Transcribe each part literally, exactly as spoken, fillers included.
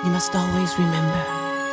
you must always remember.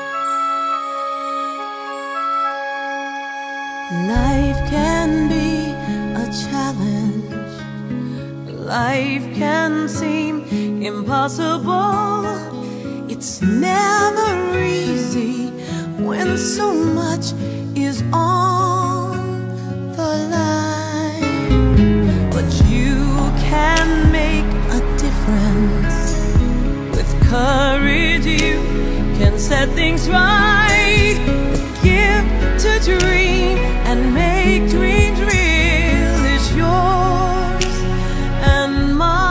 Life can be a challenge. Life can seem impossible. It's never easy when so much is on the line. But you can make a difference. With courage you can set things right. The gift to dream and make dreams real is yours and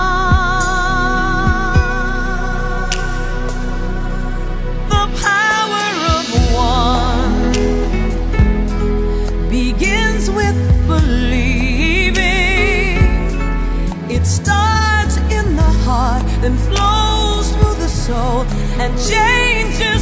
mine. The power of one begins with believing. It starts in the heart, then flows through the soul and changes